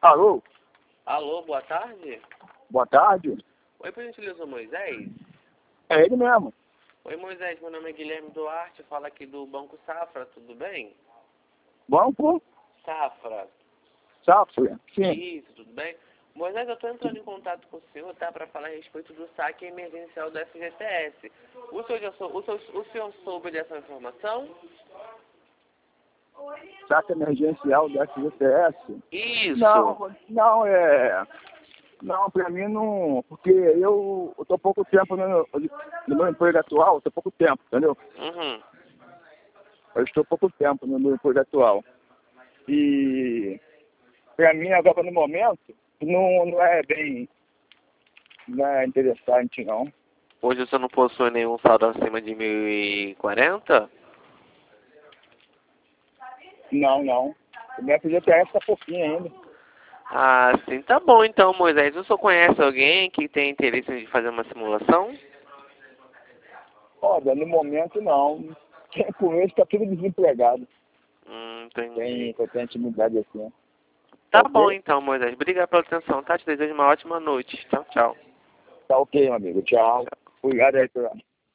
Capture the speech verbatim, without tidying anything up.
Alô? Alô, boa tarde. Boa tarde. Oi, por gentileza, Moisés. É ele mesmo. Oi, Moisés, meu nome é Guilherme Duarte, falo aqui do Banco Safra, tudo bem? Banco Safra. Safra? Sim. Isso, tudo bem? Moisés, eu estou entrando em contato com o senhor, tá, para falar a respeito do saque emergencial do F G T S. O senhor, já sou, o, senhor, o senhor soube dessa informação? Saque emergencial do F G T S? Isso. Não, não, é... Não, pra mim não... Porque eu, eu tô pouco tempo no, no meu emprego atual, tô pouco tempo, entendeu? Uhum. Eu estou pouco tempo no meu emprego atual. E... Pra mim, agora no momento, não, não é bem... Não é interessante, não. Hoje o senhor não possui nenhum saldo acima de mil e quarenta? Não, não. O meu F G T S tá pouquinho ainda. Ah, sim, tá bom então, Moisés. O senhor conhece alguém que tem interesse em fazer uma simulação? Olha, no momento não. Quem conhece tá tudo desempregado. Hum, entendi. Tem, tem, tem intimidade assim. Tá Tá bom ok? então, Moisés. Obrigado pela atenção, tá? Te desejo uma ótima noite. Tchau, tchau. Tá ok, meu amigo. Tchau. Obrigado aí, pela...